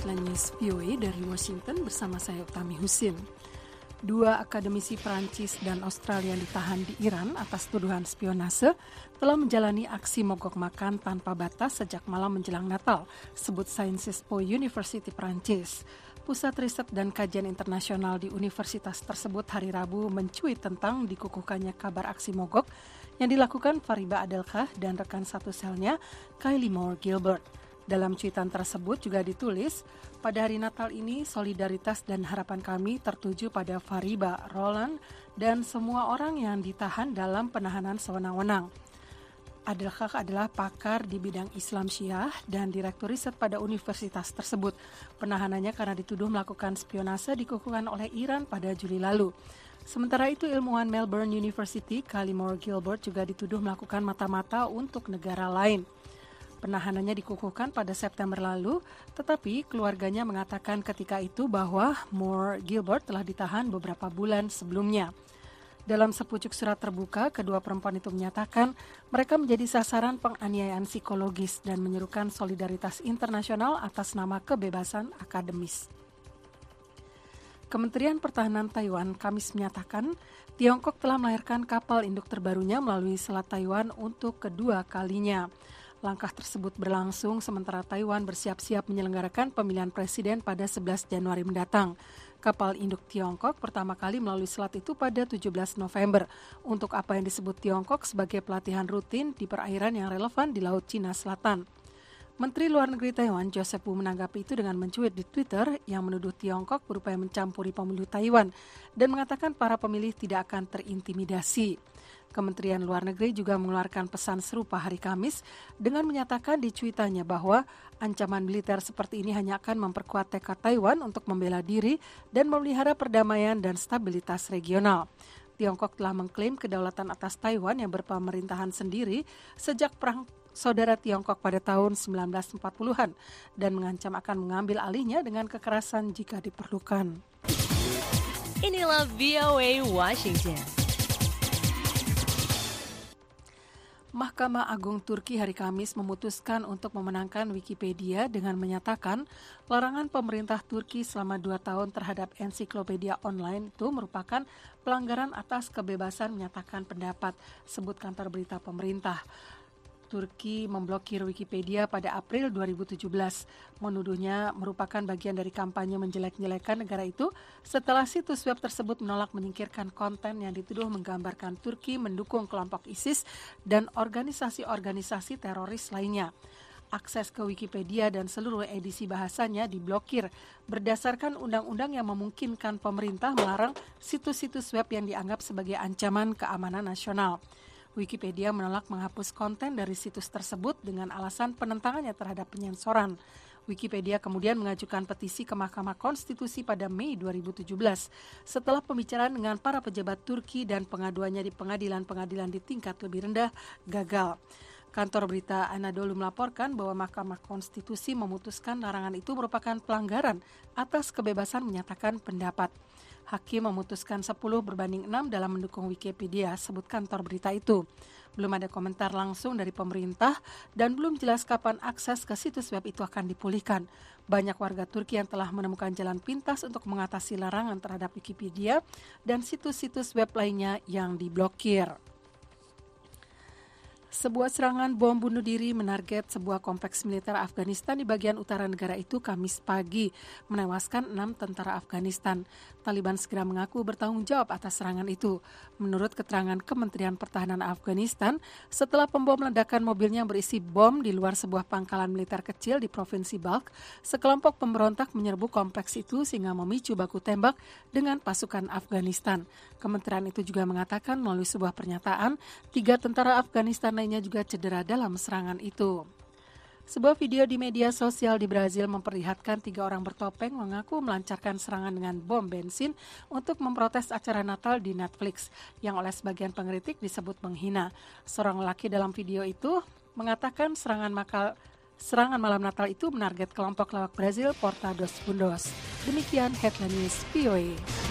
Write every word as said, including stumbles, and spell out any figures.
Headline News V O A dari Washington bersama saya Utami Husin. Dua akademisi Perancis dan Australia yang ditahan di Iran atas tuduhan spionase telah menjalani aksi mogok makan tanpa batas sejak malam menjelang Natal, sebut Sciences Po University Perancis. Pusat Riset dan Kajian Internasional di universitas tersebut hari Rabu mencuit tentang dikukuhkannya kabar aksi mogok yang dilakukan Fariba Adelkhah dan rekan satu selnya Kylie Moore Gilbert. Dalam cuitan tersebut juga ditulis, pada hari Natal ini solidaritas dan harapan kami tertuju pada Fariba, Roland, dan semua orang yang ditahan dalam penahanan sewenang-wenang. Adelkhah adalah pakar di bidang Islam Syiah dan direktur riset pada universitas tersebut. Penahanannya karena dituduh melakukan spionase dikukuhkan oleh Iran pada Juli lalu. Sementara itu, ilmuwan Melbourne University, Kylie Moore Gilbert, juga dituduh melakukan mata-mata untuk negara lain. Penahanannya dikukuhkan pada September lalu, tetapi keluarganya mengatakan ketika itu bahwa Moore Gilbert telah ditahan beberapa bulan sebelumnya. Dalam sepucuk surat terbuka, kedua perempuan itu menyatakan mereka menjadi sasaran penganiayaan psikologis dan menyerukan solidaritas internasional atas nama kebebasan akademis. Kementerian Pertahanan Taiwan Kamis menyatakan Tiongkok telah melahirkan kapal induk terbarunya melalui Selat Taiwan untuk kedua kalinya. Langkah tersebut berlangsung sementara Taiwan bersiap-siap menyelenggarakan pemilihan presiden pada sebelas Januari mendatang. Kapal induk Tiongkok pertama kali melalui selat itu pada tujuh belas November untuk apa yang disebut Tiongkok sebagai pelatihan rutin di perairan yang relevan di Laut Cina Selatan. Menteri Luar Negeri Taiwan Joseph Wu menanggapi itu dengan mencuit di Twitter yang menuduh Tiongkok berupaya mencampuri pemilu Taiwan dan mengatakan para pemilih tidak akan terintimidasi. Kementerian Luar Negeri juga mengeluarkan pesan serupa hari Kamis dengan menyatakan di cuitannya bahwa ancaman militer seperti ini hanya akan memperkuat tekad Taiwan untuk membela diri dan memelihara perdamaian dan stabilitas regional. Tiongkok telah mengklaim kedaulatan atas Taiwan yang berpemerintahan sendiri sejak Perang Saudara Tiongkok pada tahun sembilan belas empat puluhan dan mengancam akan mengambil alihnya dengan kekerasan jika diperlukan. Inilah V O A Washington. Mahkamah Agung Turki hari Kamis memutuskan untuk memenangkan Wikipedia dengan menyatakan larangan pemerintah Turki selama dua tahun terhadap ensiklopedia online itu merupakan pelanggaran atas kebebasan menyatakan pendapat, sebut kantor berita pemerintah. Turki memblokir Wikipedia pada April dua ribu tujuh belas, menuduhnya merupakan bagian dari kampanye menjelek-jelekan negara itu setelah situs web tersebut menolak menyingkirkan konten yang dituduh menggambarkan Turki mendukung kelompok ISIS dan organisasi-organisasi teroris lainnya. Akses ke Wikipedia dan seluruh edisi bahasanya diblokir berdasarkan undang-undang yang memungkinkan pemerintah melarang situs-situs web yang dianggap sebagai ancaman keamanan nasional. Wikipedia menolak menghapus konten dari situs tersebut dengan alasan penentangannya terhadap penyensoran. Wikipedia kemudian mengajukan petisi ke Mahkamah Konstitusi pada Mei dua ribu tujuh belas setelah pembicaraan dengan para pejabat Turki dan pengaduannya di pengadilan-pengadilan di tingkat lebih rendah gagal. Kantor berita Anadolu melaporkan bahwa Mahkamah Konstitusi memutuskan larangan itu merupakan pelanggaran atas kebebasan menyatakan pendapat. Hakim memutuskan sepuluh berbanding enam dalam mendukung Wikipedia, sebut kantor berita itu. Belum ada komentar langsung dari pemerintah dan belum jelas kapan akses ke situs web itu akan dipulihkan. Banyak warga Turki yang telah menemukan jalan pintas untuk mengatasi larangan terhadap Wikipedia dan situs-situs web lainnya yang diblokir. Sebuah serangan bom bunuh diri menarget sebuah kompleks militer Afghanistan di bagian utara negara itu Kamis pagi, menewaskan enam tentara Afghanistan. Taliban segera mengaku bertanggung jawab atas serangan itu. Menurut keterangan Kementerian Pertahanan Afghanistan, setelah pembom meledakan mobilnya berisi bom di luar sebuah pangkalan militer kecil di Provinsi Balkh, sekelompok pemberontak menyerbu kompleks itu sehingga memicu baku tembak dengan pasukan Afghanistan. Kementerian itu juga mengatakan melalui sebuah pernyataan, tiga tentara Afghanistan lainnya juga cedera dalam serangan itu. Sebuah video di media sosial di Brazil memperlihatkan tiga orang bertopeng mengaku melancarkan serangan dengan bom bensin untuk memprotes acara Natal di Netflix yang oleh sebagian pengkritik disebut menghina. Seorang lelaki dalam video itu mengatakan serangan makal serangan malam Natal itu menarget kelompok lawak Brazil Porta dos Fundos. Demikian Headline News V O A.